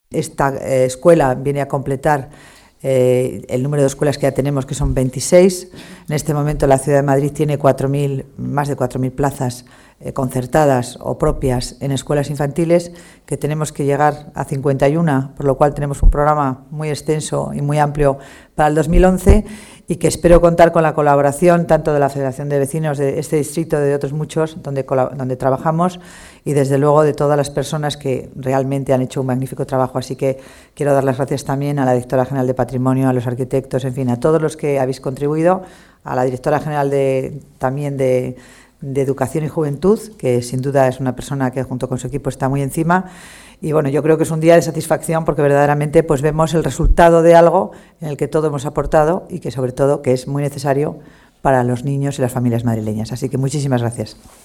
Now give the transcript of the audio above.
Esta escuela viene a completar el número de escuelas que ya tenemos, que son 26. En este momento la Ciudad de Madrid tiene más de 4.000 plazas concertadas o propias en escuelas infantiles, que tenemos que llegar a 51, por lo cual tenemos un programa muy extenso y muy amplio para el 2011, y que espero contar con la colaboración tanto de la Federación de Vecinos de este distrito, de otros muchos donde trabajamos, y desde luego de todas las personas que realmente han hecho un magnífico trabajo. Así que quiero dar las gracias también a la Directora General de Patrimonio, a los arquitectos, en fin, a todos los que habéis contribuido, a la Directora General también de Educación y Juventud, que sin duda es una persona que junto con su equipo está muy encima. Y bueno, yo creo que es un día de satisfacción porque verdaderamente pues vemos el resultado de algo en el que todos hemos aportado y que sobre todo que es muy necesario para los niños y las familias madrileñas. Así que muchísimas gracias.